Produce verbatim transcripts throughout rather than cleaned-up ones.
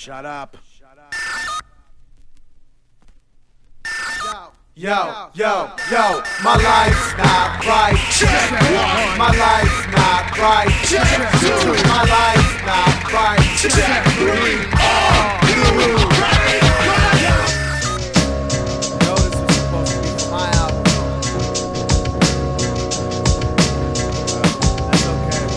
Shut up. Yo, yo, yo, my life's not right. Check one. My life's not right. Check two. My life's not right. Check three. Are you ready? Yo, this was supposed to be my album. That's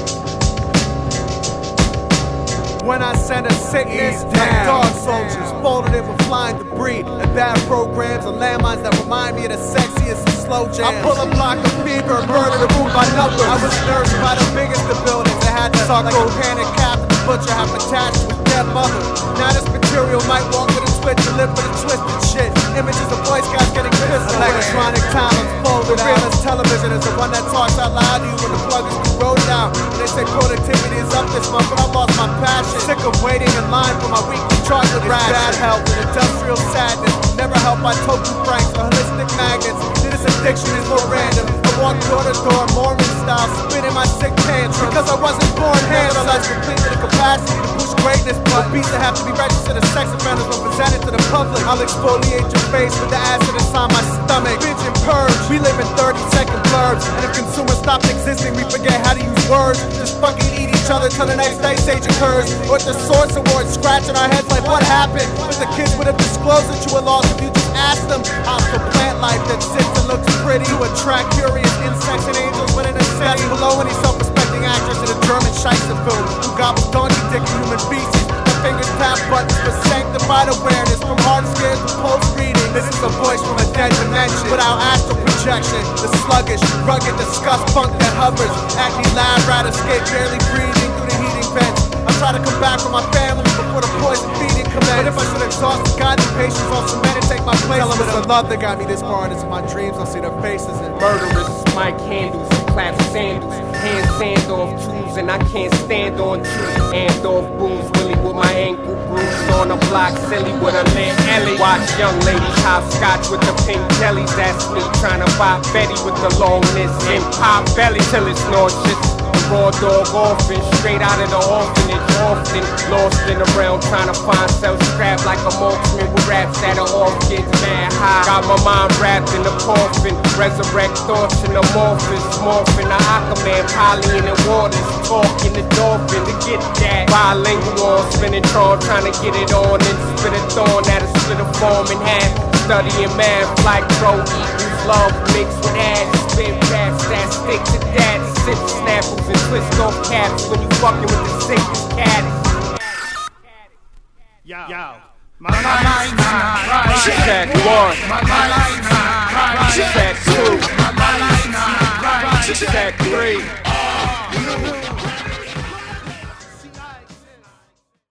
okay. When I send a sickness, like dog soldiers, folded in with flying debris and bad programs and landmines that remind me of the sexiest and slow jams. I pull a block of fever, murder the room by numbers. I was nursed by the biggest of buildings. I had to talk like a panic cap and the butcher have attached with dead mother. Now this material might walk with a switch and live with a twisted shit. Images of Boy Scouts getting pissed. Electronic time unfolded. The realest television is the one that talks out loud to you when the plug is corroded out. And they say productivity is up this month, but I lost my passion. Sick of waiting in line for my weekly chocolate ration. Bad health and industrial sadness. Never helped by token pranks or holistic maggots. This addiction is more random. I walk door to door, Mormon style, spitting my sick tantrum. Because I wasn't born handsome. I was complete with the capacity to push greatness. But beats that have to be registered as sex offenders when presented to the public. I'll exfoliate your face with the acid inside my stomach. Binge and purge. We live in thirty second blurbs. And if consumers stopped existing, we forget how to use words. Just fucking eat each other till the next ice age occurs. Or the Source Awards scratching our heads like what happened? But the kids would have disclosed that you were lost if you just asked them. Hostile plant life that sits and looks pretty to attract curious insects and angels within a city. That's below any self-respecting actress in a German Scheisse film who gobbles donkey dick and human feces. My fingers tap buttons for sanctified awareness from hard scares to post reading. This is a voice from a dead dimension without astral projection. The sluggish, rugged, disgust funk that hovers. Acne lab rat escape, barely breathing through the heating vents. I try to come back from my family before the poison feeding commenced. But if I should exhaust the goddamn patience, I'll cement and take my place. Tell them it's the love that got me this far, and it's in my dreams. I'll see their faces and murderers, my candles, clap sandals, hand sand off tools, and I can't stand on two. And off booms, Willie with my ankle bruised on a block, silly with a lit Ellie. Watch young ladies hopscotch with the pink jellies. That's me trying to buy Betty with the longness and pop belly till it's nauseous. Raw dog orphan, straight out of the orphanage, often lost in the realm, trying to find self-scrap like a marksman with raps that are off, gets mad high. Got my mind wrapped in the coffin, resurrect thoughts in amorphous, morphing the Aquaman, Polly in the waters, talking the dolphin to get that. Bilingual, spinning tron, trying to get it on, and spit a thorn that'll split a form in half. Studying math like bro, equals love mixed with ass, spit raps that stick to that. Sip snapples and twist off caps when you fucking with the sickest caddies. Yo, yo, my life's not right. Check one. My life's not right. Check two. My life's not right. Check three. Are you